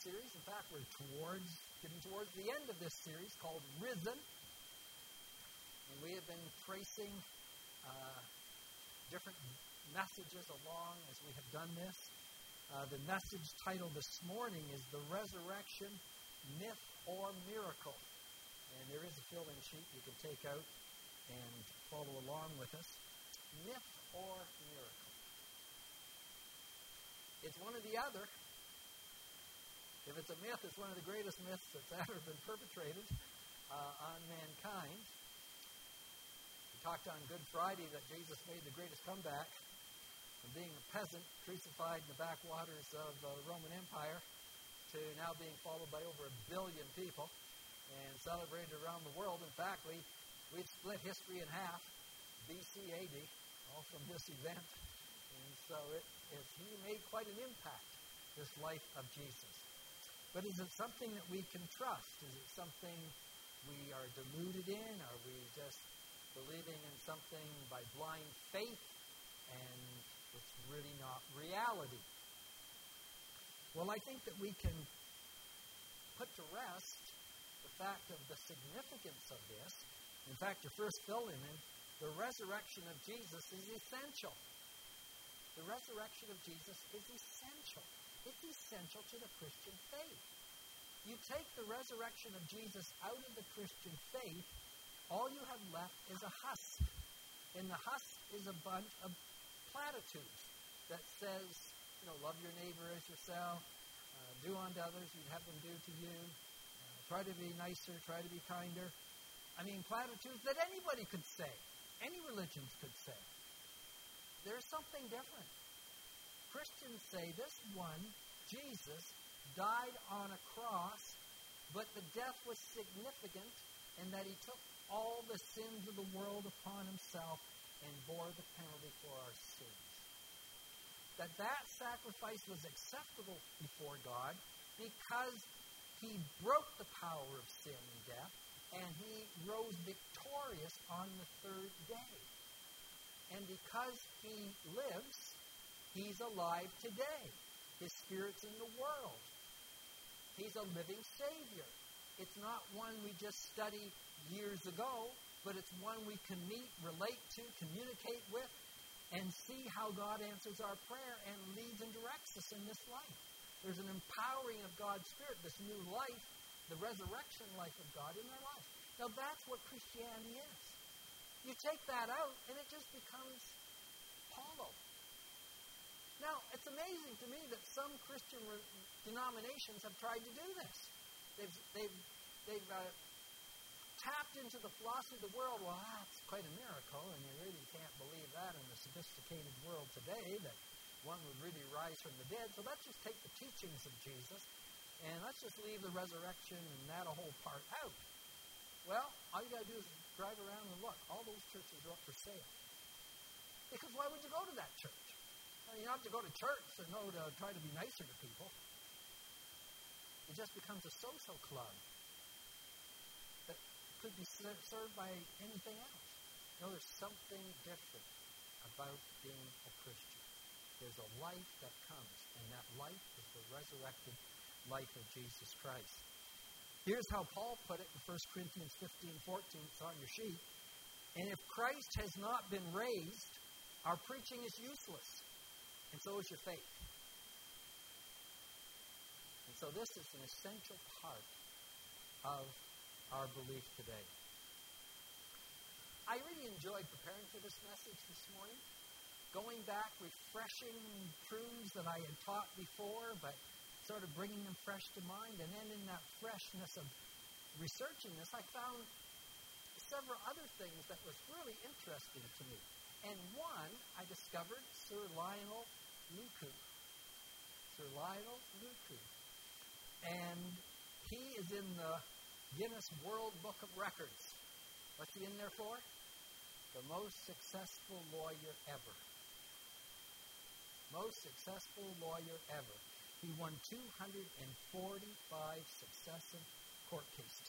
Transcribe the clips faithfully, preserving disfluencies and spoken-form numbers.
series. In fact, we're towards getting towards the end of this series called Risen. And we have been tracing uh, different messages along as we have done this. Uh, the message title this morning is The Resurrection, Myth or Miracle. And there is a fill-in sheet you can take out and follow along with us. Myth or miracle? It's one or the other. If it's a myth, it's one of the greatest myths that's ever been perpetrated uh, on mankind. We talked on Good Friday that Jesus made the greatest comeback from being a peasant crucified in the backwaters of the Roman Empire to now being followed by over a billion people and celebrated around the world. In fact, we, we've split history in half, B C A D, all from this event. And so it, it, he made quite an impact, this life of Jesus. But is it something that we can trust? Is it something we are deluded in? Are we just believing in something by blind faith and it's really not reality? Well, I think that we can put to rest the fact of the significance of this. In fact, your first fill-in, the resurrection of Jesus is essential. The resurrection of Jesus is essential. It's essential to the Christian faith. You take the resurrection of Jesus out of the Christian faith, all you have left is a husk. And the husk is a bunch of platitudes that says, you know, love your neighbor as yourself, uh, do unto others you'd have them do to you, uh, try to be nicer, try to be kinder. I mean, platitudes that anybody could say, any religions could say. There's something different. Christians say this one, Jesus, died on a cross, but the death was significant in that he took all the sins of the world upon himself and bore the penalty for our sins. That that sacrifice was acceptable before God because he broke the power of sin and death, and he rose victorious on the third day. And because he lives, he's alive today. His Spirit's in the world. He's a living Savior. It's not one we just studied years ago, but it's one we can meet, relate to, communicate with, and see how God answers our prayer and leads and directs us in this life. There's an empowering of God's Spirit, this new life, the resurrection life of God in our lives. Now that's what Christianity is. You take that out, and it just becomes hollow. Now, it's amazing to me that some Christian re- denominations have tried to do this. They've, they've, they've uh, tapped into the philosophy of the world. Well, that's quite a miracle, and you really can't believe that in the sophisticated world today, that one would really rise from the dead. So let's just take the teachings of Jesus, and let's just leave the resurrection and that whole part out. Well, all you got to do is drive around and look. All those churches are up for sale. Because why would you go to that church? I mean, you don't have to go to church to know to try to be nicer to people. It just becomes a social club that could be served by anything else. No, there's something different about being a Christian. There's a life that comes, and that life is the resurrected life of Jesus Christ. Here's how Paul put it in First Corinthians fifteen fourteen. It's on your sheet. And if Christ has not been raised, our preaching is useless. And so is your faith. And so this is an essential part of our belief today. I really enjoyed preparing for this message this morning. Going back, refreshing truths that I had taught before, but sort of bringing them fresh to mind. And then in that freshness of researching this, I found several other things that was really interesting to me. And one, I discovered Sir Lionel Luku. Sir Lionel Luku. And he is in the Guinness World Book of Records. What's he in there for? The most successful lawyer ever. Most successful lawyer ever. He won two hundred forty-five successive court cases.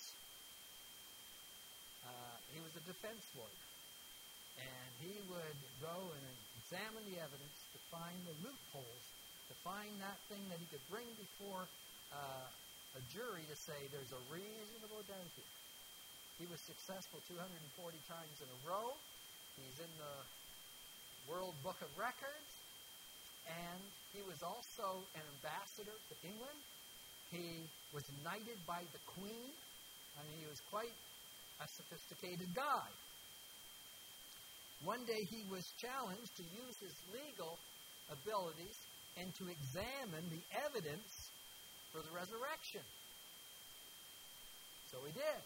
Uh, he was a defense lawyer. And he would go and examine the evidence to find the loopholes, to find that thing that he could bring before uh, a jury to say there's a reasonable doubt here. He was successful two hundred forty times in a row. He's in the World Book of Records. And he was also an ambassador to England. He was knighted by the Queen. I mean, he was quite a sophisticated guy. One day he was challenged to use his legal abilities and to examine the evidence for the resurrection. So he did.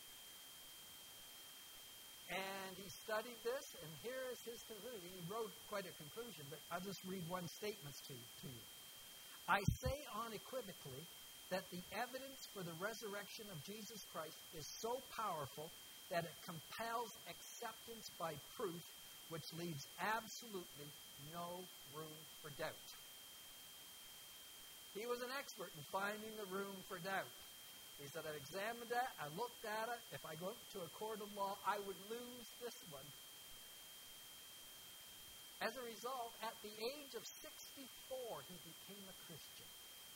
And he studied this, and here is his conclusion. He wrote quite a conclusion, but I'll just read one statement to, to you. I say unequivocally that the evidence for the resurrection of Jesus Christ is so powerful that it compels acceptance by proof, which leaves absolutely no room for doubt. He was an expert in finding the room for doubt. He said, I've examined that, I looked at it. If I go to a court of law, I would lose this one. As a result, at the age of sixty-four, he became a Christian.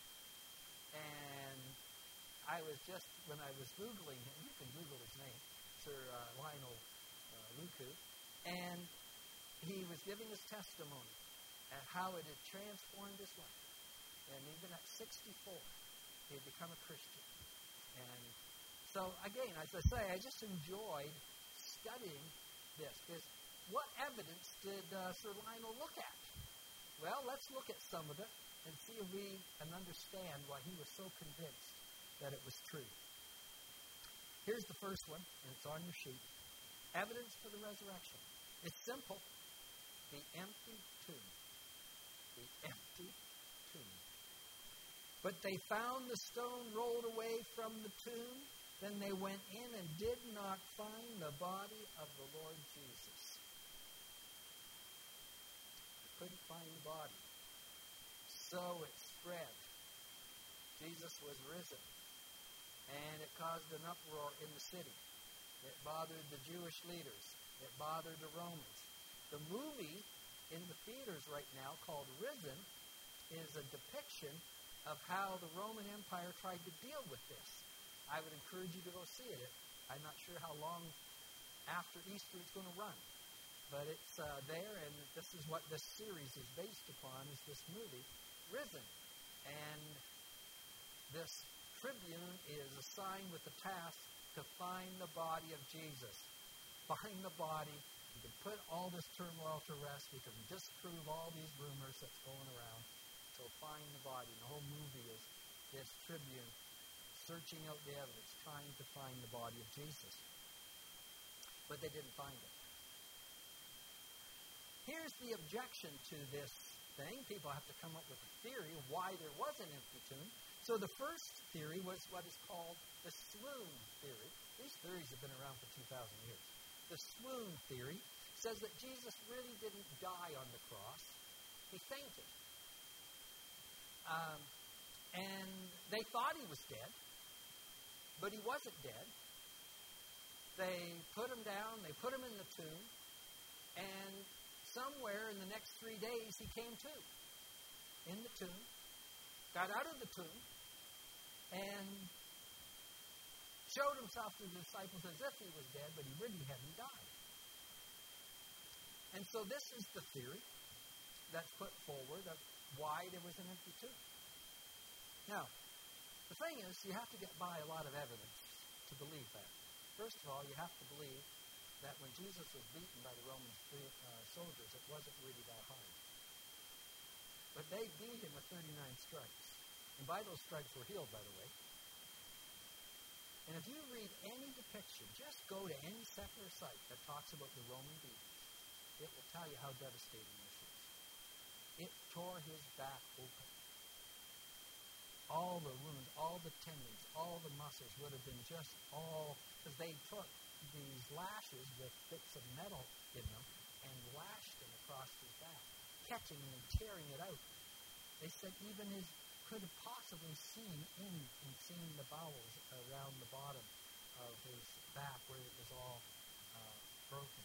And I was just, when I was Googling him, you can Google his name, Sir uh, Lionel uh, Luku, and he was giving his testimony at how it had transformed his life. And even at sixty-four, he had become a Christian. And so, again, as I say, I just enjoyed studying this. Because what evidence did uh, Sir Lionel look at? Well, let's look at some of it and see if we can understand why he was so convinced that it was true. Here's the first one, and it's on your sheet. Evidence for the resurrection. It's simple. The empty tomb. The empty tomb. But they found the stone rolled away from the tomb. Then they went in and did not find the body of the Lord Jesus. They couldn't find the body. So it spread. Jesus was risen. And it caused an uproar in the city. It bothered the Jewish leaders. It bothered the Romans. The movie in the theaters right now called Risen is a depiction of how the Roman Empire tried to deal with this. I would encourage you to go see it. I'm not sure how long after Easter it's going to run. But it's uh, there, and this is what this series is based upon, is this movie, Risen. And this tribune is assigned with the task to find the body of Jesus. Find the body. We can put all this turmoil to rest. We can disprove all these rumors that's going around. So find the body. And the whole movie is this tribune searching out the evidence, trying to find the body of Jesus. But they didn't find it. Here's the objection to this thing. People have to come up with a theory of why there was an empty tomb. So the first theory was what is called the swoon theory. These theories have been around for two thousand years. The swoon theory says that Jesus really didn't die on the cross. He fainted. Um, and they thought he was dead, but he wasn't dead. They put him down, they put him in the tomb, and somewhere in the next three days he came to in the tomb, got out of the tomb, and showed himself to the disciples as if he was dead, but he really hadn't died. And so this is the theory that's put forward of why there was an empty tomb. Now, the thing is, you have to get by a lot of evidence to believe that. First of all, you have to believe that when Jesus was beaten by the Roman uh, soldiers, it wasn't really that hard. But they beat him with thirty-nine stripes. And by those stripes were healed, by the way. And if you read any depiction, just go to any secular site that talks about the Roman beatings, it will tell you how devastating this is. It tore his back open. All the wounds, all the tendons, all the muscles would have been just all, because they took these lashes with bits of metal in them and lashed him across his back, catching him and tearing it out. They said even his could have possibly seen in and seen the bowels around the bottom of his back where it was all uh, broken.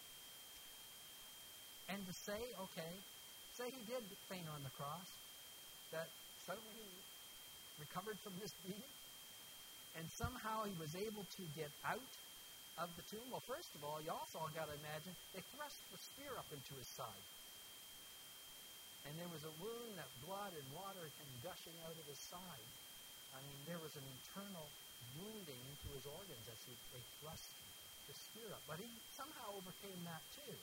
And to say, okay, say he did faint on the cross, that suddenly he recovered from this beating. And somehow he was able to get out of the tomb. Well, first of all, you also got to imagine, they thrust the spear up into his side. And there was a wound that blood and water came gushing out of his side. I mean, there was an internal wounding into his organs as he, they thrust the spear up. But he somehow overcame that too.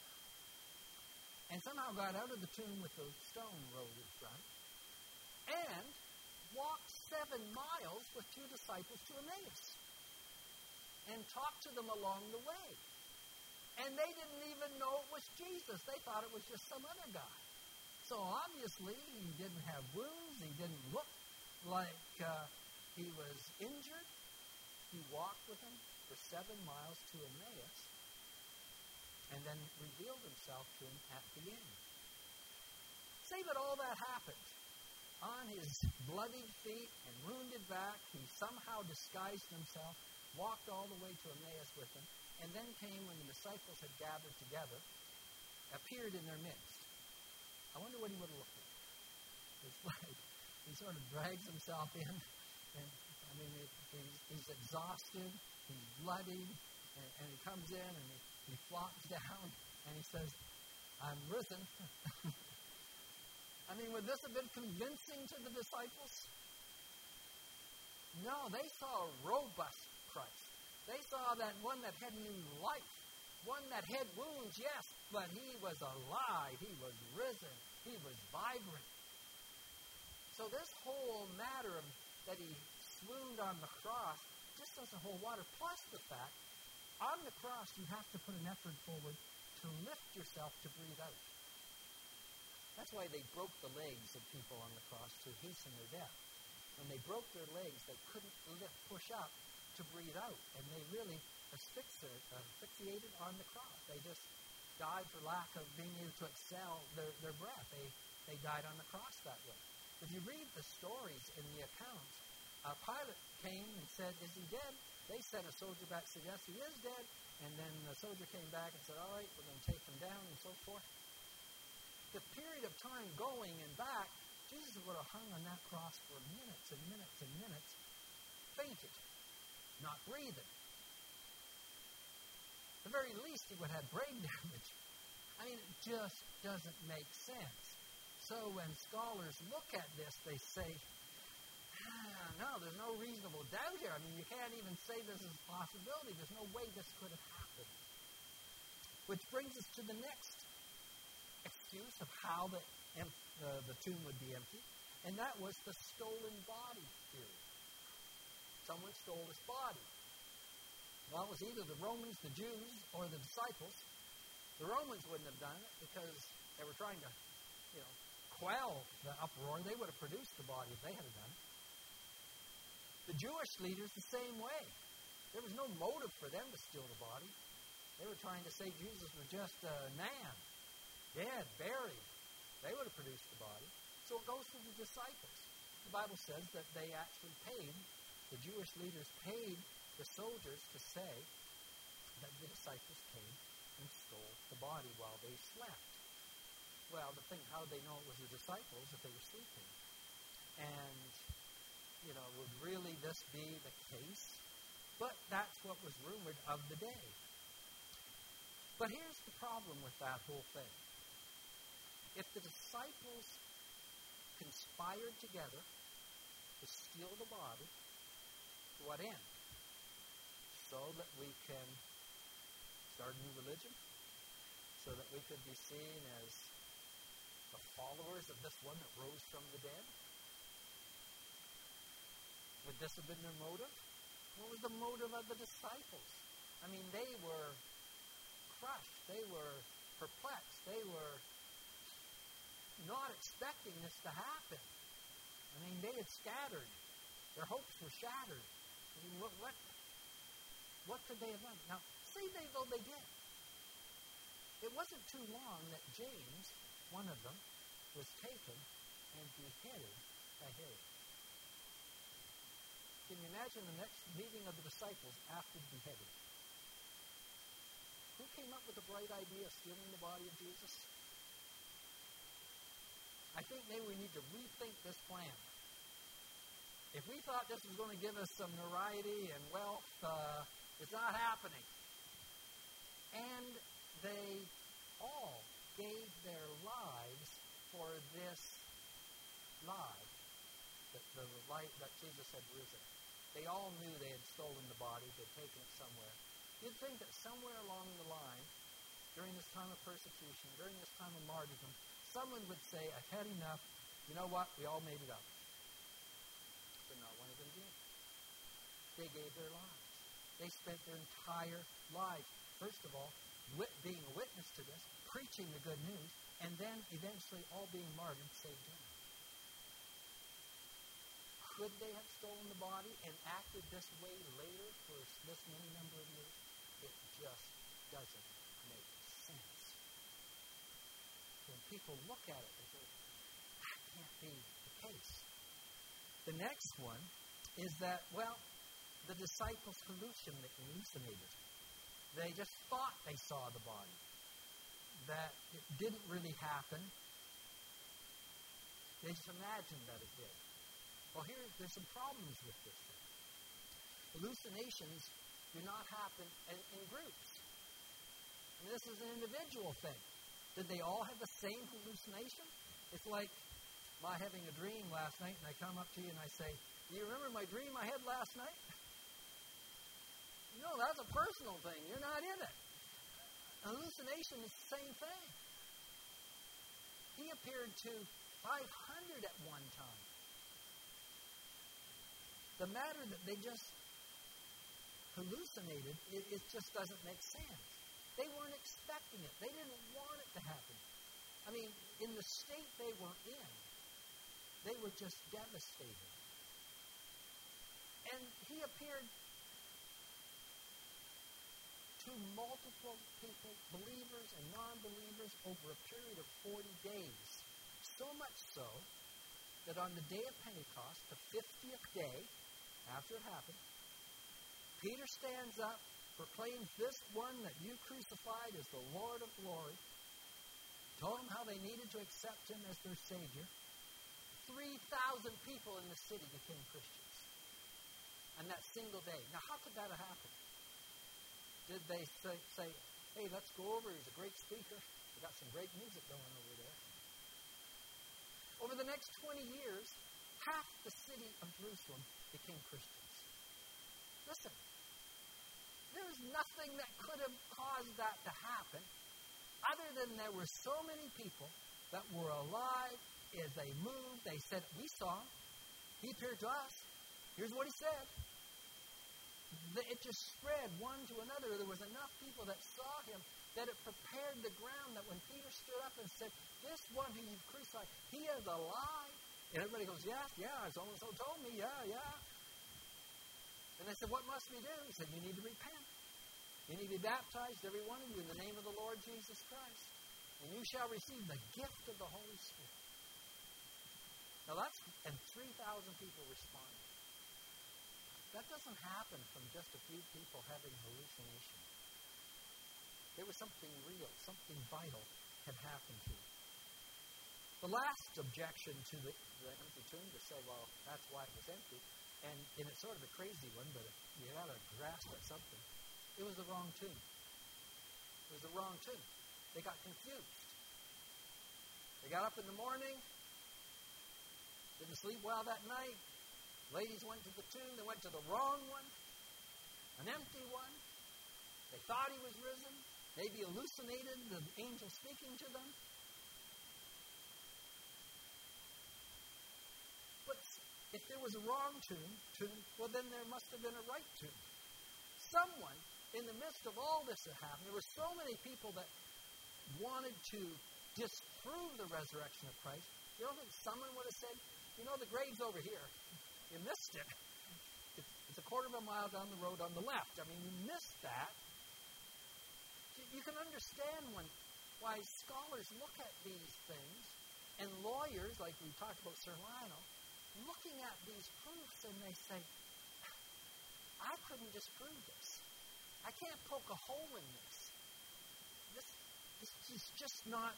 And somehow got out of the tomb with the stone rolled in front. And walked seven miles with two disciples to Emmaus. And talked to them along the way. And they didn't even know it was Jesus. They thought it was just some other guy. So obviously he didn't have wounds. He didn't look like uh, he was injured. He walked with them for seven miles to Emmaus. And then revealed himself to him at the end. Say that all that happened. On his bloodied feet and wounded back, he somehow disguised himself, walked all the way to Emmaus with them, and then came when the disciples had gathered together, appeared in their midst. I wonder what he would have looked like. It's like he sort of drags himself in, and I mean, it, he's, he's exhausted, he's bloodied, and, and he comes in and he, he flops down, and he says, "I'm risen." I mean, would this have been convincing to the disciples? No, they saw a robust Christ. They saw that one that had new life, one that had wounds, yes, but he was alive, he was risen, he was vibrant. So this whole matter of that he swooned on the cross just doesn't hold water. Plus the fact, on the cross you have to put an effort forward to lift yourself to breathe out. That's why they broke the legs of people on the cross to hasten their death. When they broke their legs, they couldn't lift, push up to breathe out. And they really asphyxiated, asphyxiated on the cross. They just died for lack of being able to exhale their, their breath. They, they died on the cross that way. If you read the stories in the accounts, uh, Pilate came and said, "Is he dead?" They sent a soldier back and said, "Yes, he is dead." And then the soldier came back and said, "All right, we're going to take him down," and so forth. The period of time going and back, Jesus would have hung on that cross for minutes and minutes and minutes, fainted, not breathing. At the very least, he would have brain damage. I mean, it just doesn't make sense. So when scholars look at this, they say, ah, no, there's no reasonable doubt here. I mean, you can't even say this is a possibility. There's no way this could have happened. Which brings us to the next excuse of how the, uh, the tomb would be empty, and that was the stolen body theory. Someone stole his body. Well, it was either the Romans, the Jews, or the disciples. The Romans wouldn't have done it because they were trying to, you know, quell the uproar. They would have produced the body if they had done it. The Jewish leaders the same way. There was no motive for them to steal the body. They were trying to say Jesus was just a man. Dead, buried. They would have produced the body. So it goes to the disciples. The Bible says that they actually paid, the Jewish leaders paid the soldiers to say that the disciples came and stole the body while they slept. Well, the thing, how they know it was the disciples if they were sleeping? And, you know, would really this be the case? But that's what was rumored of the day. But here's the problem with that whole thing. If the disciples conspired together to steal the body, to what end? So that we can start a new religion? So that we could be seen as the followers of this one that rose from the dead? Would this have been their motive? What was the motive of the disciples? I mean, they were crushed. They were perplexed. They were not expecting this to happen. I mean, they had scattered. Their hopes were shattered. I mean, what, what, what could they have done? Now, say they though they did. It wasn't too long that James, one of them, was taken and beheaded by Herod. Can you imagine the next meeting of the disciples after the beheading? Who came up with the bright idea of stealing the body of Jesus? I think maybe we need to rethink this plan. If we thought this was going to give us some notoriety and wealth, uh, it's not happening. And they all gave their lives for this lie, that the light that Jesus had risen. They all knew they had stolen the body, they'd taken it somewhere. You'd think that somewhere along the line, during this time of persecution, during this time of martyrdom, someone would say, I've had enough. You know what? We all made it up. But not one of them did. They gave their lives. They spent their entire lives, first of all, wit- being a witness to this, preaching the good news, and then eventually all being martyred, saved him. Could they have stolen the body and acted this way later for this many number of years? It just doesn't make sense. When people look at it, they say, that can't be the case. The next one is that, well, the disciples hallucin- hallucinated. They just thought they saw the body. That it didn't really happen. They just imagined that it did. Well, here, there's some problems with this thing. Hallucinations do not happen in, in groups. I mean, this is an individual thing. Did they all have the same hallucination? It's like my having a dream last night, and I come up to you and I say, do you remember my dream I had last night? No, that's a personal thing. You're not in it. A hallucination is the same thing. He appeared to five hundred at one time. The matter that they just hallucinated, it, it just doesn't make sense. They weren't expecting it. They didn't want it to happen. I mean, in the state they were in, they were just devastated. And he appeared to multiple people, believers and non-believers, over a period of forty days. So much so that on the day of Pentecost, the fiftieth day after it happened, Peter stands up, proclaims this one that you crucified as the Lord of glory, told them how they needed to accept him as their Savior. three thousand people in the city became Christians on that single day. Now, how could that have happened? Did they say, say, hey, let's go over, he's a great speaker. We got some great music going over there. Over the next twenty years, half the city of Jerusalem became Christians. Listen, there's nothing that could have caused that to happen other than there were so many people that were alive as they moved. They said, we saw him. He appeared to us. Here's what he said. It just spread one to another. There was enough people that saw him that it prepared the ground that when Peter stood up and said, this one who you've crucified, he is alive. And everybody goes, yeah, yeah, so-and-so told me, yeah, yeah. And they said, what must we do? He said, you need to repent. You need to be baptized, every one of you, in the name of the Lord Jesus Christ. And you shall receive the gift of the Holy Spirit. Now that's, and three thousand people responded. That doesn't happen from just a few people having hallucination. There was something real, something vital had happened here. The last objection to the, the empty tomb to say, well, that's why it was empty, and, and it's sort of a crazy one, but you got to grasp at something. It was the wrong tomb. It was the wrong tomb. They got confused. They got up in the morning, didn't sleep well that night. Ladies went to the tomb. They went to the wrong one, an empty one. They thought he was risen. Maybe hallucinated the angel speaking to them. But if there was a wrong tomb, tomb, well, then there must have been a right tomb. Someone, in the midst of all this that happened, there were so many people that wanted to disprove the resurrection of Christ. You don't think someone would have said, you know, the grave's over here. You missed it. It's, it's a quarter of a mile down the road on the left. I mean, you missed that. You, you can understand when, why scholars look at these things, and lawyers, like we talked about Sir Lionel, looking at these proofs, and they say, I couldn't disprove this. I can't poke a hole in this. This, this is just not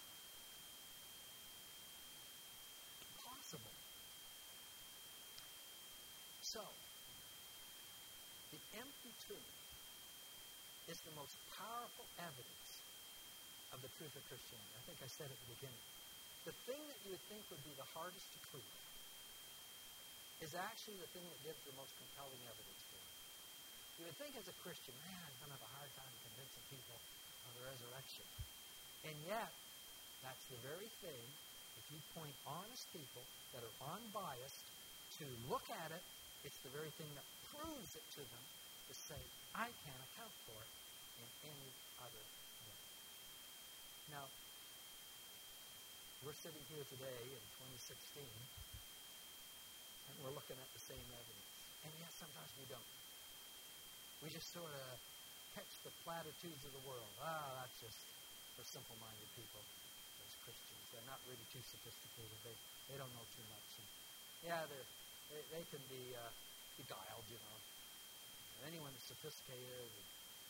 possible. So, the empty tomb is the most powerful evidence of the truth of Christianity. I think I said at the beginning. The thing that you would think would be the hardest to prove is actually the thing that gives the most compelling evidence for it. You would think as a Christian, man, I'm going to have a hard time convincing people of the resurrection. And yet, that's the very thing, if you point honest people that are unbiased to look at it, it's the very thing that proves it to them to say, I can't account for it in any other way. Now, we're sitting here today in twenty sixteen, and we're looking at the same evidence. And yet, sometimes we don't. We just sort of catch the platitudes of the world. Ah, that's just for simple-minded people, those Christians. They're not really too sophisticated. They they don't know too much. And yeah, they're, they they can be uh, beguiled, you know. And anyone that's sophisticated and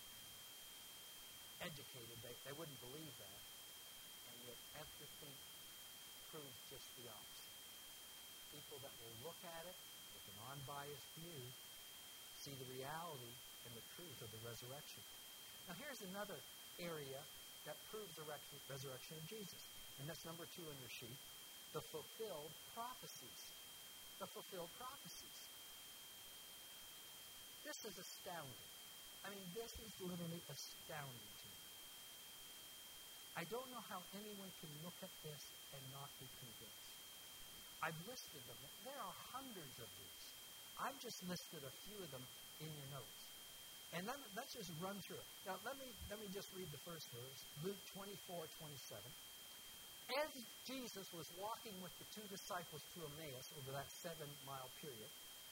educated, they, they wouldn't believe that. And yet everything proves just the opposite. People that will look at it with an unbiased view see the reality and the truth of the resurrection. Now here's another area that proves the resurrection of Jesus. And that's number two in your sheet. The fulfilled prophecies. The fulfilled prophecies. This is astounding. I mean, this is literally astounding to me. I don't know how anyone can look at this and not be convinced. I've listed them. There are hundreds of these. I've just listed a few of them in your notes. And let, let's just run through it. Now, let me let me just read the first verse, Luke twenty-four twenty-seven. As Jesus was walking with the two disciples to Emmaus over that seven-mile period,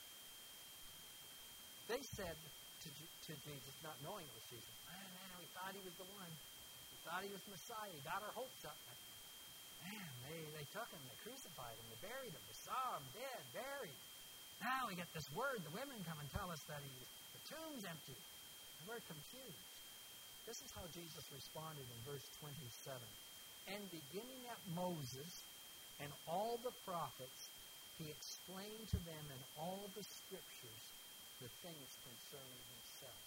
they said to, to Jesus, not knowing it was Jesus, man, man, we thought he was the one. We thought he was Messiah. He got our hopes up. Man, they, they took him, they crucified him, they buried him, they saw him dead, buried. Now we get this word, the women come and tell us that he's, the tomb's empty. And we're confused. This is how Jesus responded in verse twenty-seven. And beginning at Moses and all the prophets, he explained to them in all the scriptures the things concerning himself.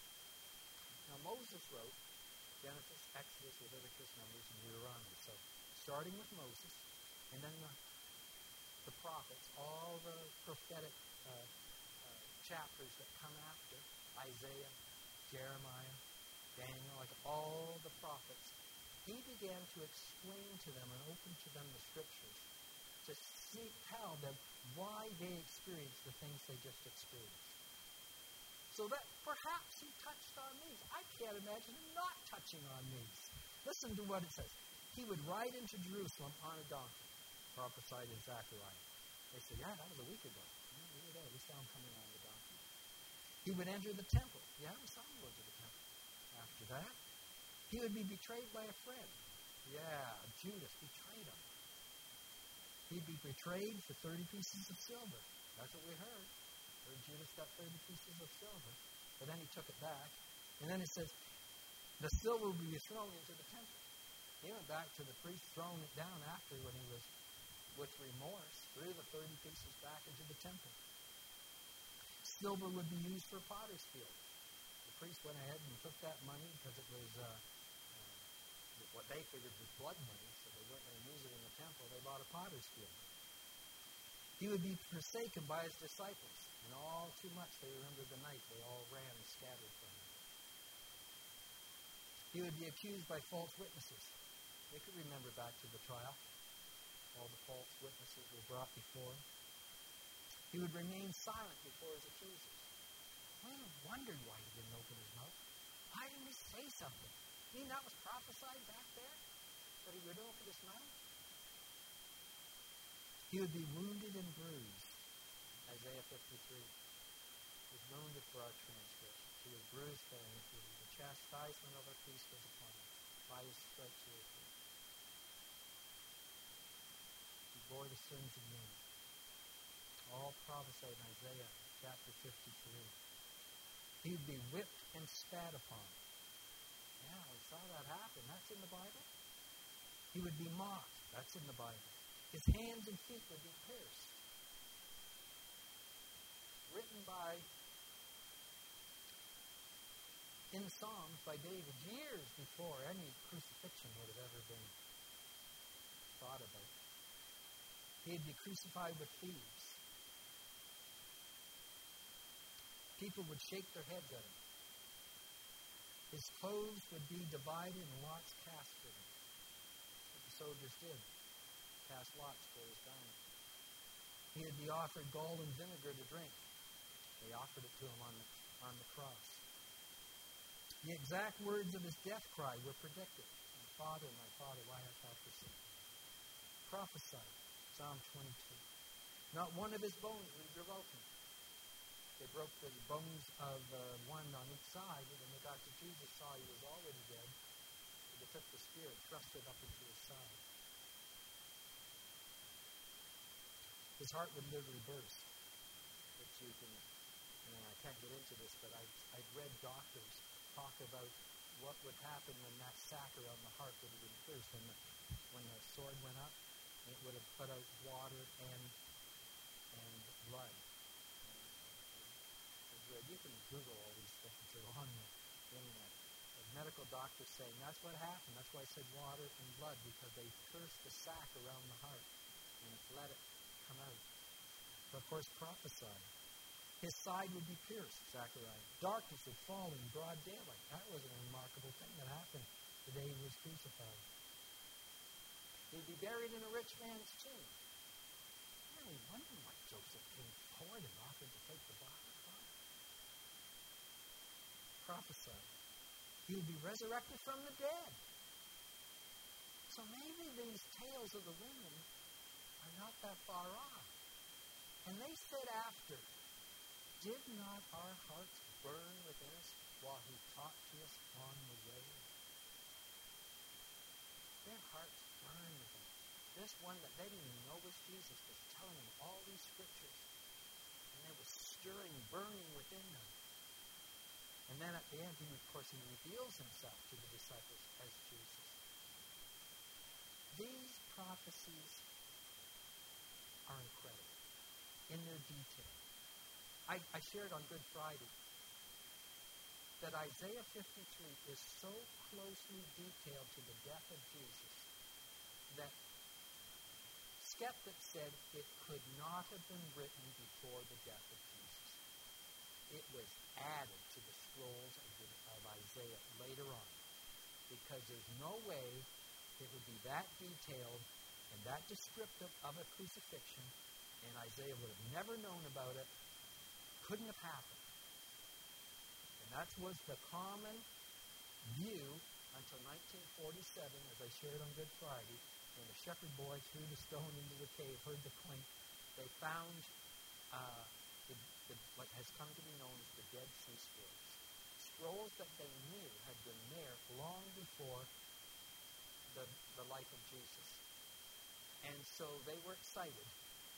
Now Moses wrote Genesis, Exodus, Leviticus, Numbers, and Deuteronomy. So starting with Moses, and then the, the prophets, all the prophetic uh, uh, chapters that come after, Isaiah, Jeremiah, Daniel, like all the prophets, he began to explain to them and open to them the scriptures to see, tell them why they experienced the things they just experienced. So that perhaps he touched on these. I can't imagine him not touching on these. Listen to what it says. He would ride into Jerusalem on a donkey, prophesied in Zechariah. They said, yeah, that was a week ago. Yeah, we were there. We saw him coming on the donkey. He would enter the temple. Yeah, we saw him go to the temple. After that, he would be betrayed by a friend. Yeah, Judas betrayed him. He'd be betrayed for thirty pieces of silver. That's what we heard. Heard Judas got thirty pieces of silver. But then he took it back. And then it says, the silver would be thrown into the temple. He went back to the priest, throwing it down after when he was, with remorse, threw the thirty pieces back into the temple. Silver would be used for potter's field. The priest went ahead and took that money because it was uh, uh, what they figured was blood money, so they weren't going to use it in the temple. They bought a potter's field. He would be forsaken by his disciples, and all too much they remembered the night they all ran and scattered from him. He would be accused by false witnesses. They could remember back to the trial. All the false witnesses were brought before him. He would remain silent before his accusers. Well, I wondered why he didn't open his mouth. Why didn't he say something? I mean, that was prophesied back there, but he would open his mouth. He would be wounded and bruised. Isaiah fifty-three. He was wounded for our transgressions. He was bruised for our iniquity. The chastisement of our peace was upon him. By his stripes he was healed. He bore the sins of many. All prophesied in Isaiah chapter fifty-three. He would be whipped and spat upon. Yeah, we saw that happen. That's in the Bible. He would be mocked. That's in the Bible. His hands and feet would be pierced. by, in the Psalms by David, years before any crucifixion would have ever been thought about. He'd be crucified with thieves. People would shake their heads at him. His clothes would be divided and lots cast for him. What the soldiers did, cast lots for his garment. He would be offered gall and vinegar to drink. They offered it to him on the, on the cross. The exact words of his death cry were predicted. My Father, my Father, why hast thou forsaken me? Prophesied, Psalm twenty-two. Not one of his bones would be broken. They broke the bones of uh, one on each side, and when they got to Jesus, saw he was already dead. So they took the spear and thrust it up into his side. His heart would literally burst, which you can, I mean, I can't get into this, but I've, I've read doctors talk about what would happen when that sac around the heart would have been pierced. When the, when the sword went up, it would have put out water and and blood. You can Google all these things. They're on the internet. The medical doctors saying that's what happened. That's why I said water and blood, because they pierced the sac around the heart and it let it come out. But of course, prophesied. His side would be pierced, Zechariah. Darkness would fall in broad daylight. That was a remarkable thing that happened the day he was crucified. He'd be buried in a rich man's tomb. Really wondering why Joseph came forward and offered to take the body. Prophesied. He would be resurrected from the dead. So maybe these tales of the women are not that far off. And they said after, did not our hearts burn within us while he taught to us on the way? Their hearts burned within us. This one that they didn't even know was Jesus was telling them all these scriptures. And they were stirring, burning within them. And then at the end, he, of course, he reveals himself to the disciples as Jesus. These prophecies are incredible in their detail. I, I shared on Good Friday that Isaiah fifty-three is so closely detailed to the death of Jesus that skeptics said it could not have been written before the death of Jesus. It was added to the scrolls of, the, of Isaiah later on, because there's no way it would be that detailed and that descriptive of a crucifixion, and Isaiah would have never known about it. Couldn't have happened. And that was the common view until nineteen forty-seven, as I shared on Good Friday, when the shepherd boy threw the stone into the cave, heard the clink. They found uh, the, the, what has come to be known as the Dead Sea Scrolls. Scrolls that they knew had been there long before the, the life of Jesus. And so they were excited.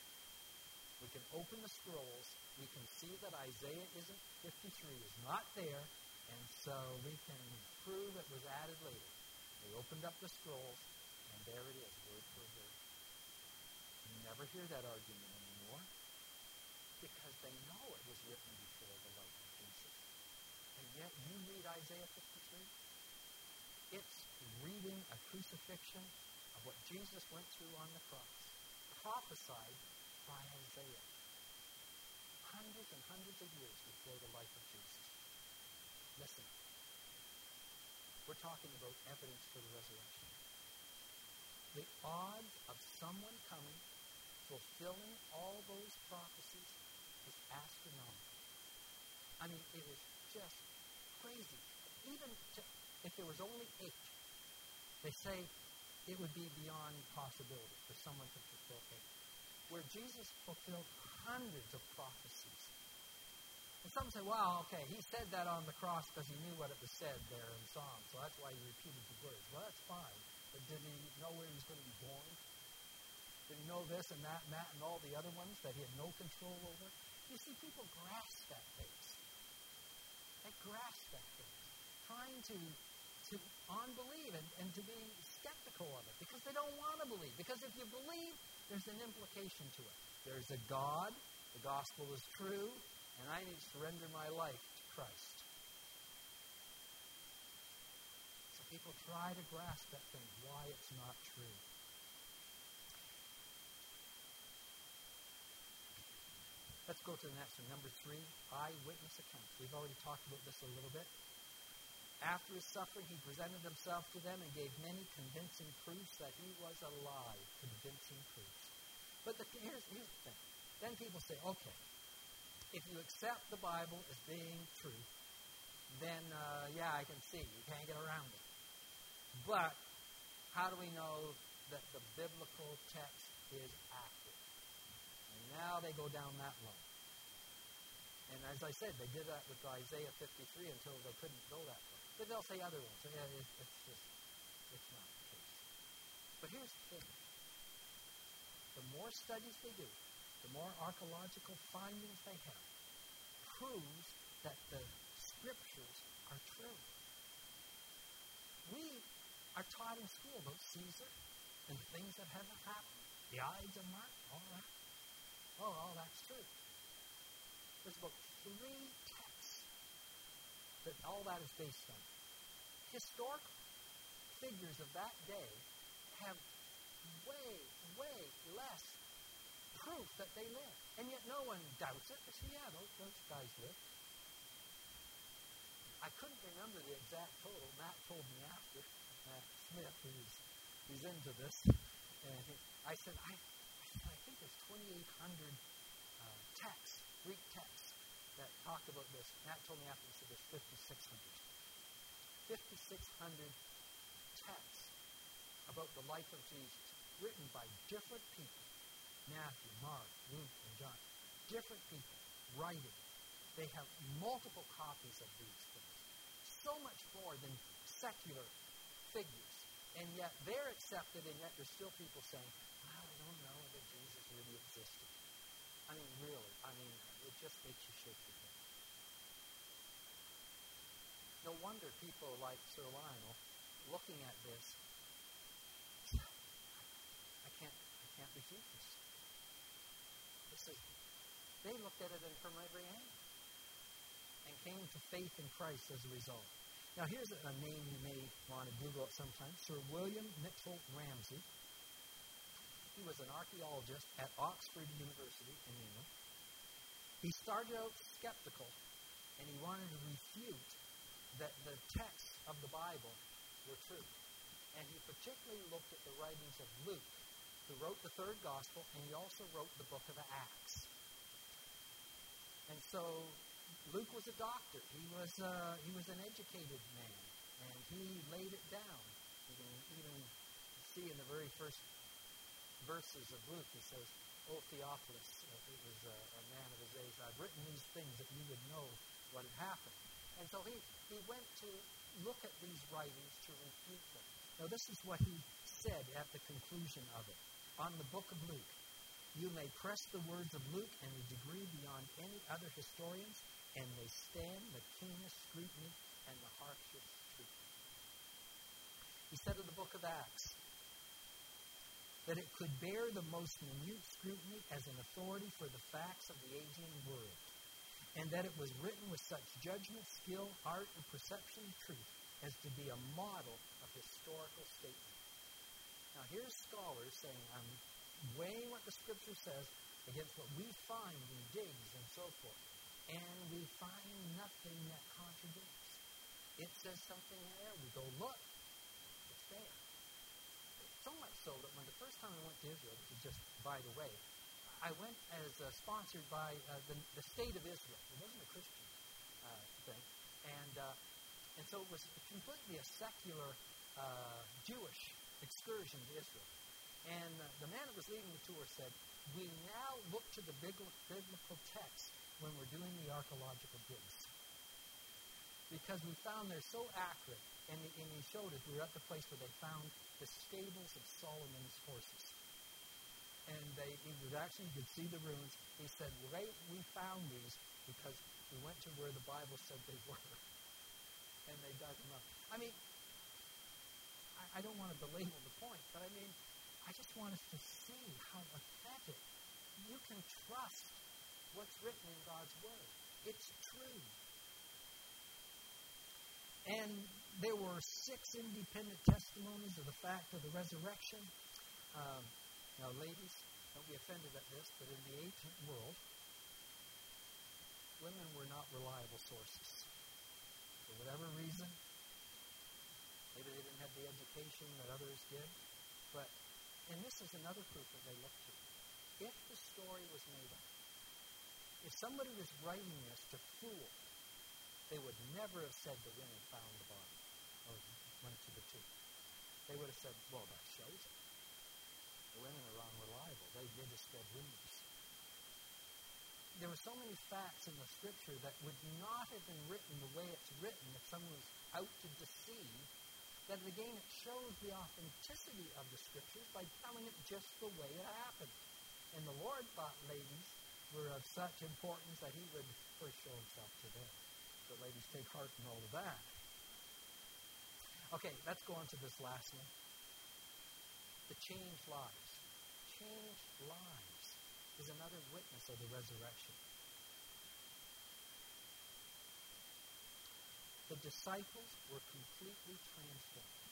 We can open the scrolls. We can see that Isaiah isn't fifty-three, is not there, and so we can prove it was added later. They opened up the scrolls, and there it is, word for word. You never hear that argument anymore, because they know it was written before the life of Jesus. And yet you read Isaiah fifty-three, it's reading a crucifixion of what Jesus went through on the cross, prophesied by Isaiah, hundreds and hundreds of years before the life of Jesus. Listen, we're talking about evidence for the resurrection. The odds of someone coming, fulfilling all those prophecies, is astronomical. I mean, it is just crazy. Even to, if there was only eight, they say it would be beyond possibility for someone to fulfill eight. Where Jesus fulfilled hundreds of prophecies. And some say, wow, okay, he said that on the cross because he knew what it was said there in Psalms, so that's why he repeated the words. Well, that's fine. But did he know where he was going to be born? Did he know this and that and that and all the other ones that he had no control over? You see, people grasp at things. They grasp at things, trying to to unbelieve and, and to be skeptical of it because they don't want to believe. Because if you believe, there's an implication to it. There's a God, the gospel is true, and I need to surrender my life to Christ. So people try to grasp that thing, why it's not true. Let's go to the next one. Number three, eyewitness accounts. We've already talked about this a little bit. After his suffering, he presented himself to them and gave many convincing proofs that he was alive. Convincing proofs. But the, here's, here's the thing. Then people say, okay, if you accept the Bible as being true, then, uh, yeah, I can see. You can't get around it. But how do we know that the biblical text is accurate? And now they go down that road. And as I said, they did that with Isaiah fifty-three until they couldn't go that far. But they'll say other ones. So yeah, it, it's just, it's not the case. But here's the thing. The more studies they do, the more archaeological findings they have, proves that the Scriptures are true. We are taught in school about Caesar and things that haven't happened. The Ides of March, all that. Oh, all that's true. There's about three texts that all that is based on. Historical figures of that day have way, way less proof that they lived. And yet no one doubts it. They say, yeah, those, those guys lived. I couldn't remember the exact total. Matt told me after, Matt Smith, who's, who's into this, and he, I said, I, I said, I think there's twenty-eight hundred uh, texts, Greek texts, that talk about this. Matt told me after, he said there's fifty-six hundred. fifty-six hundred texts about the life of Jesus, written by different people. Matthew, Mark, Luke, and John. Different people writing. They have multiple copies of these things. So much more than secular figures. And yet they're accepted, and yet there's still people saying, well, I don't know that Jesus really existed. I mean, really. I mean, it just makes you shake your head. No wonder people like Sir Lionel, looking at this, I can't, I can't refute this. This is, they looked at it from every angle and came to faith in Christ as a result. Now, here's a, a name you may want to Google at some time. Sir William Mitchell Ramsay. He was an archaeologist at Oxford University in England. He started out skeptical, and he wanted to refute that the texts of the Bible were true. And he particularly looked at the writings of Luke, who wrote the third gospel, and he also wrote the book of Acts. And so Luke was a doctor. He was uh, he was an educated man, and he laid it down. You can even see in the very first verses of Luke, he says, "O Theophilus," uh, he was a, a man of his age, "I've written these things that you would know what had happened." And so he, he went to look at these writings to refute them. Now this is what he said at the conclusion of it. On the book of Luke, you may press the words of Luke in a degree beyond any other historians, and they stand the keenest scrutiny and the harshest treatment. He said of the book of Acts that it could bear the most minute scrutiny as an authority for the facts of the aging world, and that it was written with such judgment, skill, art, and perception of truth as to be a model of historical statement. Now here's scholars saying, I'm weighing what the Scripture says against what we find in digs and so forth. And we find nothing that contradicts. It says something there. We go, look, it's there. So much so that when the first time I went to Israel, this is just by the way, I went as uh, sponsored by uh, the, the state of Israel. It wasn't a Christian uh, thing. And uh, and so it was completely a secular uh, Jewish excursion to Israel. And uh, the man that was leading the tour said, we now look to the biblical text when we're doing the archaeological digs. Because we found they're so accurate. And, and he showed us, we were at the place where they found the stables of Solomon's horses. And they, it was actually, you could see the ruins. He said, right, we found these because we went to where the Bible said they were. And they dug them up. I mean, I, I don't want to belabor the point, but I mean, I just want us to see how authentic you can trust what's written in God's Word. It's true. And there were six independent testimonies of the fact of the resurrection. Um, now, ladies, don't be offended at this, but in the ancient world, women were not reliable sources. For whatever reason, maybe they didn't have the education that others did, but, and this is another proof that they looked to. If the story was made up, if somebody was writing this to fool, they would never have said the women found the body or went to the tomb. They would have said, well, that shows it. The women are unreliable. They did just spread rumors. There were so many facts in the Scripture that would not have been written the way it's written if someone was out to deceive, that again it shows the authenticity of the Scriptures by telling it just the way it happened. And the Lord thought ladies were of such importance that he would first show himself to them. So ladies, take heart in all of that. Okay, let's go on to this last one. The changed lives. Changed lives is another witness of the resurrection. The disciples were completely transformed.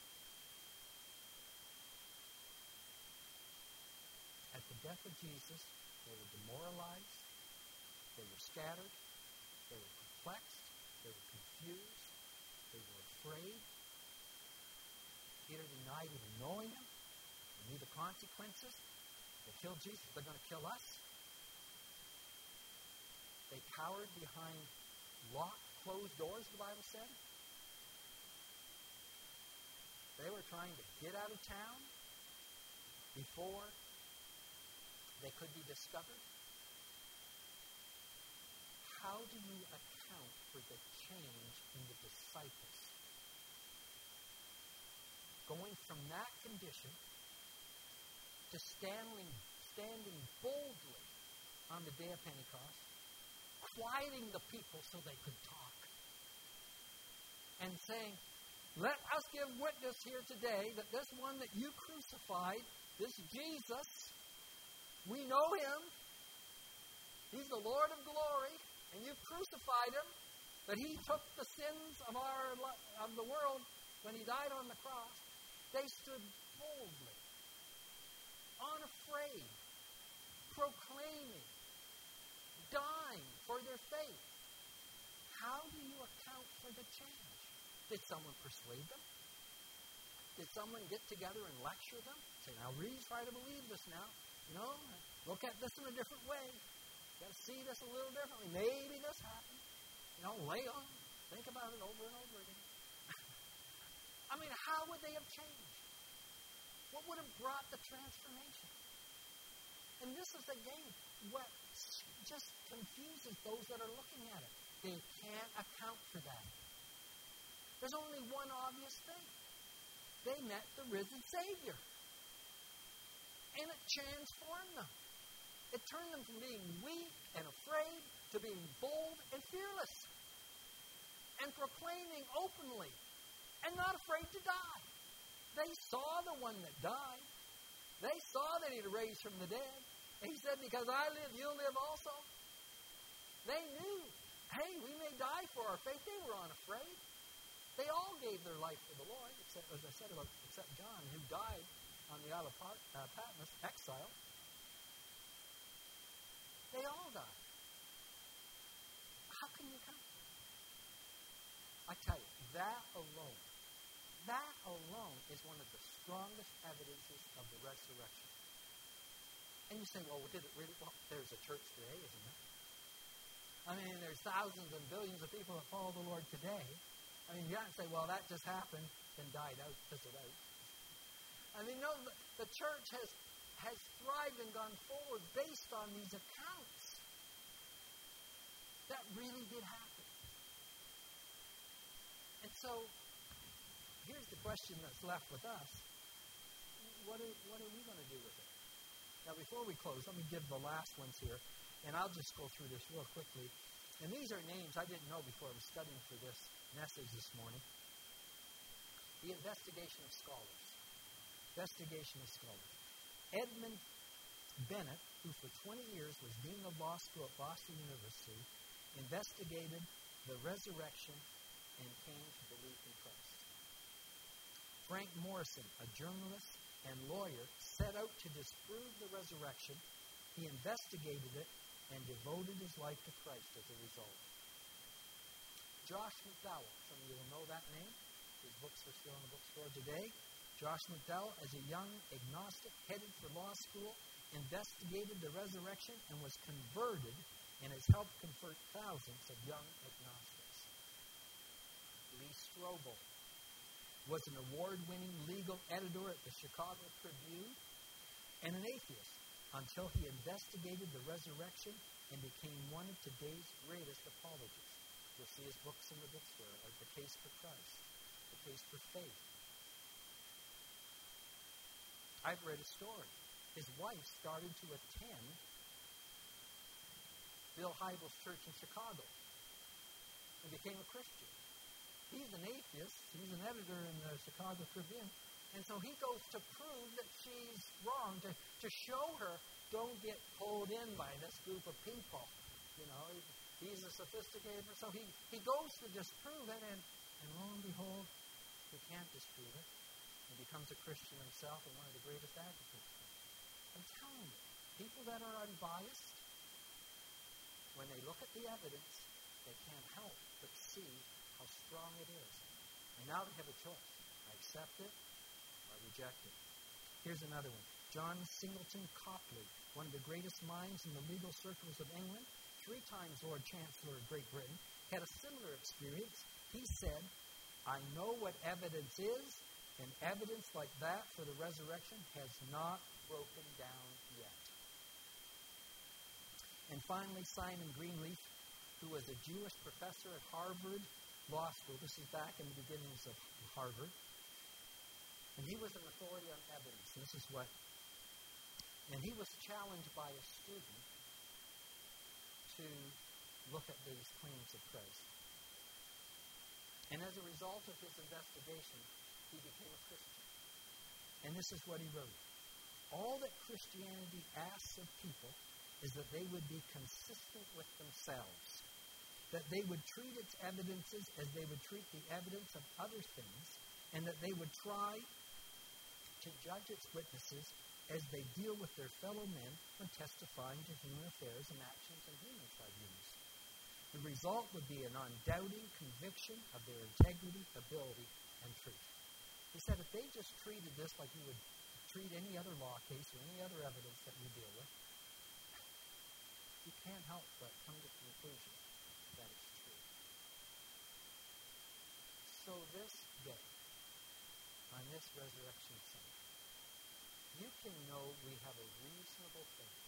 At the death of Jesus, they were demoralized, they were scattered, they were perplexed, they were confused, they were afraid. Peter denied even knowing him. He knew the consequences. They killed Jesus, they're going to kill us. They cowered behind locked, closed doors, the Bible said. They were trying to get out of town before they could be discovered. How do you account for the change in the disciples? Going from that condition to standing, standing boldly on the day of Pentecost, quieting the people so they could talk, and saying, let us give witness here today that this one that you crucified, this Jesus, we know him. He's the Lord of glory, and you crucified him, but he took the sins of our of the world when he died on the cross. They stood boldly, unafraid, proclaiming, dying for their faith. How do you account for the change? Did someone persuade them? Did someone get together and lecture them? Say, now really try to believe this now. You know, look at this in a different way. You've got to see this a little differently. Maybe this happened. You know, lay on. Think about it over and over again. I mean, how would they have changed? What would have brought the transformation? And this is, again, what just confuses those that are looking at it. They can't account for that. There's only one obvious thing. They met the risen Savior. And it transformed them. It turned them from being weak and afraid to being bold and fearless. And proclaiming openly and not afraid to die. They saw the one that died. They saw that he'd raised from the dead. And he said, because I live, you'll live also. They knew, hey, we may die for our faith. They were unafraid. They all gave their life for the Lord, except, as I said, about, except John, who died on the Isle of Patmos, exile. They all died. How can you count? I tell you, that alone, that alone is one of the strongest evidences of the resurrection. And you say, well, did it really? Well, there's a church today, isn't there? I mean, there's thousands and billions of people that follow the Lord today. I mean, you can't say, well, that just happened, then died out, fizzled out. I mean, no, the, the church has, has thrived and gone forward based on these accounts. That really did happen. And so, here's the question that's left with us. What are, what are we going to do with it? Now, before we close, let me give the last ones here, and I'll just go through this real quickly. And these are names I didn't know before I was studying for this message this morning. The investigation of scholars. Investigation of scholars. Edmund Bennett, who for twenty years was dean of law school at Boston University, in investigated the resurrection and came to belief in Christ. Frank Morrison, a journalist and lawyer, set out to disprove the resurrection. He investigated it and devoted his life to Christ as a result. Josh McDowell, some of you will know that name. His books are still in the bookstore today. Josh McDowell, as a young agnostic headed for law school, investigated the resurrection and was converted and has helped convert thousands of young agnostics. Lee Strobel was an award-winning legal editor at the Chicago Tribune and an atheist until he investigated the resurrection and became one of today's greatest apologists. You'll see his books in the bookstore, like The Case for Christ, The Case for Faith. I've read a story. His wife started to attend Bill Hybels' church in Chicago and became a Christian. He's an atheist. He's an editor in the Chicago Tribune. And so he goes to prove that she's wrong, to, to show her, don't get pulled in by this group of people. You know, he, he's a sophisticated person. So he, he goes to disprove it, and, and lo and behold, he can't disprove it. He becomes a Christian himself and one of the greatest advocates. I'm telling you, people that are unbiased, when they look at the evidence, they can't help but see how strong it is. And now they have a choice. I accept it or I reject it. Here's another one. John Singleton Copley, one of the greatest minds in the legal circles of England, three times Lord Chancellor of Great Britain, had a similar experience. He said, I know what evidence is, and evidence like that for the resurrection has not broken down yet. And finally, Simon Greenleaf, who was a Jewish professor at Harvard Law School. This is back in the beginnings of Harvard. And he was an authority on evidence. This is what... And he was challenged by a student to look at these claims of Christ. And as a result of his investigation, he became a Christian. And this is what he wrote. All that Christianity asks of people is that they would be consistent with themselves, that they would treat its evidences as they would treat the evidence of other things, and that they would try to judge its witnesses as they deal with their fellow men when testifying to human affairs and actions in human tribunals. The result would be an undoubting conviction of their integrity, ability, and truth. He said if they just treated this like you would treat any other law case or any other evidence that you deal with, you can't help but come to the conclusion that it's true. So this day, on this resurrection Sunday, you can know we have a reasonable faith.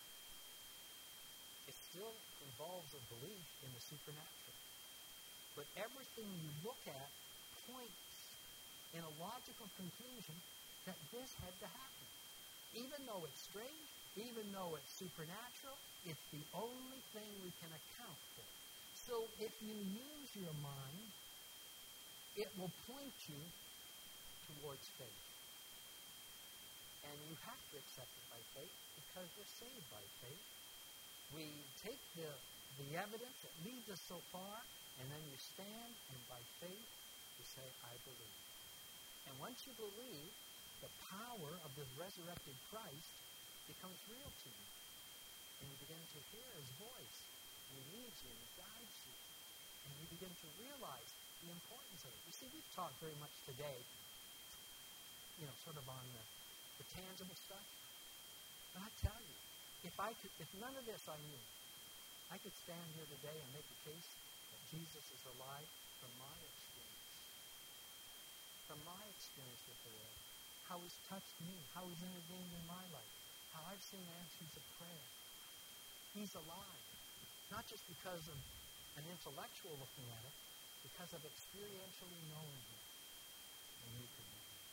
It still involves a belief in the supernatural. But everything you look at points in a logical conclusion that this had to happen. Even though it's strange, even though it's supernatural, it's the only thing we can account for. So if you use your mind, it will point you towards faith. And you have to accept it by faith because we're saved by faith. We take the, the evidence that leads us so far, and then you stand, and by faith, you say, I believe. And once you believe, the power of the resurrected Christ becomes real to you. And you begin to hear His voice. And He leads you and He guides you. And you begin to realize the importance of it. You see, we've talked very much today, you know, sort of on the, the tangible stuff. But I tell you, if I could, if none of this I knew, I could stand here today and make a case that Jesus is alive from my experience. From my experience with the Lord. How He's touched me. How He's intervened in my life. How I've seen answers of prayer. He's alive. Not just because of an intellectual looking at it, because of experientially knowing Him. And you can know Him.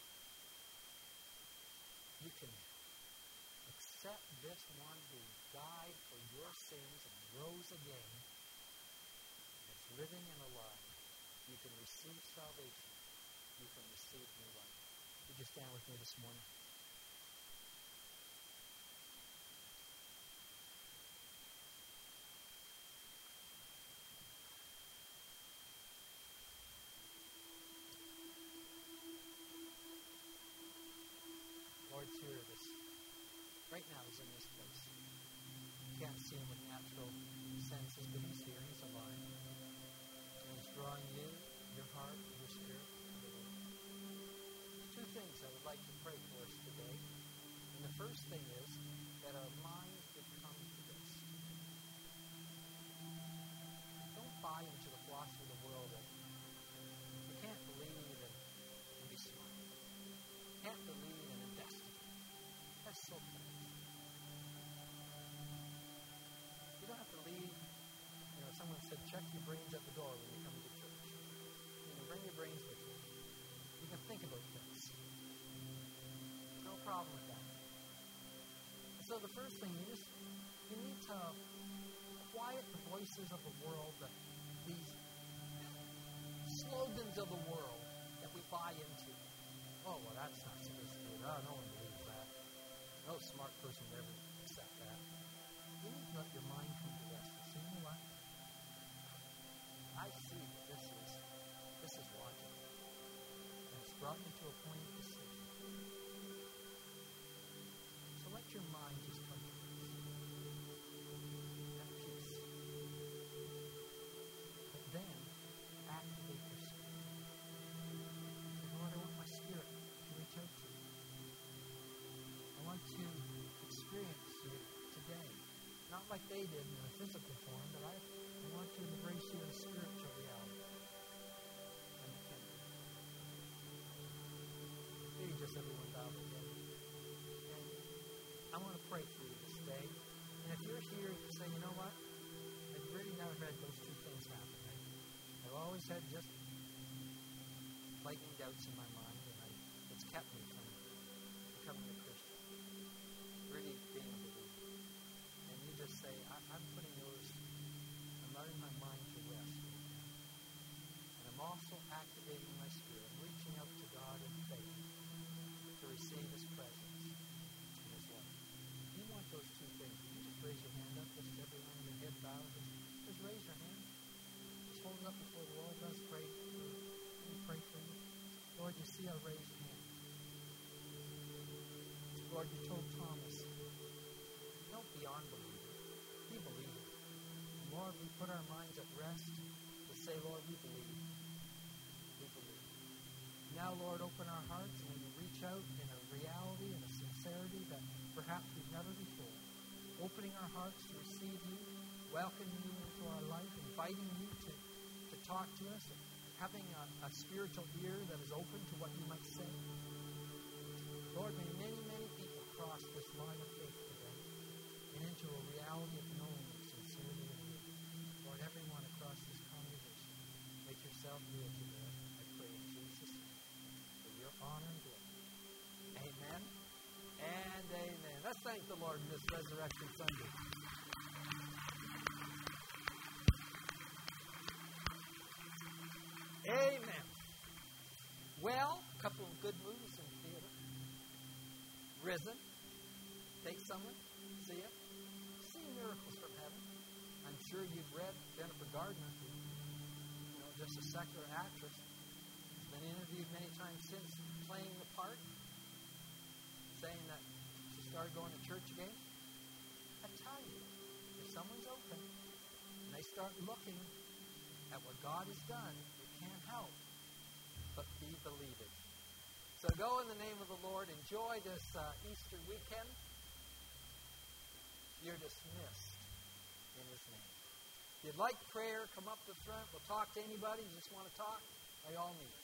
You can accept this one who died for your sins and rose again as living and alive. You can receive salvation. You can receive new life. Would you stand with me this morning? can't see him with natural senses, but he's here. He's alive. And he's drawing you, your heart, your spirit. Two things I would like to pray for us today. And the first thing is that our mind would come to this. Don't buy into the philosophy of the world that you can't believe and, and be smart. You can't believe and investigate. That's so false. You don't have to leave. You know, someone said, check your brains at the door when you come to church. You know, bring your brains with you. You can think about things. No problem with that. So the first thing, you just you need to quiet the voices of the world, that these slogans of the world that we buy into. Oh, well, that's not sophisticated. Oh, no one believes that. No smart person would ever accept that. You need to let your mind come to rest and say, you know what? I see that this is this is logical. And it's brought me to a point of decision. So let your mind just come to rest. Have peace. But then, activate your spirit. Say, Lord, I want my spirit to reach out to you. I want to experience you today. Not like they did in a physical form, but I, I want to embrace you in a spiritual reality. And it can be. Maybe just everyone bow their head. And I want to pray for you this day. And if you're here and you say, you know what? I've really never had those two things happen. I, I've always had just lightning doubts in my mind, and I, it's kept me from becoming a Christian. Really being a believer. And you just say, I, I'm putting those, I'm letting my mind to rest. And I'm also activating my spirit, reaching out to God in faith to receive His presence in His life. If you want those two things, you just raise your hand up, just everyone, your head bowed, just, just raise your hand. Just hold it up before the Lord. Let's pray for you. Let me pray for you. Lord, you see our raised hand. Lord, you told Thomas, don't be unbeliever. Be believer. And Lord, we put our minds at rest to say, Lord, we believe. We believe. Now, Lord, open our hearts and we reach out in a reality and a sincerity that perhaps we've never before. Opening our hearts to receive you, welcoming you into our life, inviting you to, to talk to us, and having a, a spiritual ear that is open to what you might say. Lord, may many, many people cross this line of faith today and into a reality of knowing you sincerely and really. Lord, everyone across this congregation, make yourself real today. I pray in Jesus' name for your honor and glory. Amen and amen. Let's thank the Lord this Resurrection Sunday. Amen. Well, a couple of good movies in the theater. Risen. Take someone. See it. See miracles from heaven. I'm sure you've read Jennifer Gardner, who, you know, just a secular actress, has been interviewed many times since playing the part, saying that she started going to church again. I tell you, if someone's open and they start looking at what God has done, you can't help but be believing. So go in the name of the Lord. Enjoy this uh, Easter weekend. You're dismissed in His name. If you'd like prayer, come up to the front. We'll talk to anybody. You just want to talk, by all means.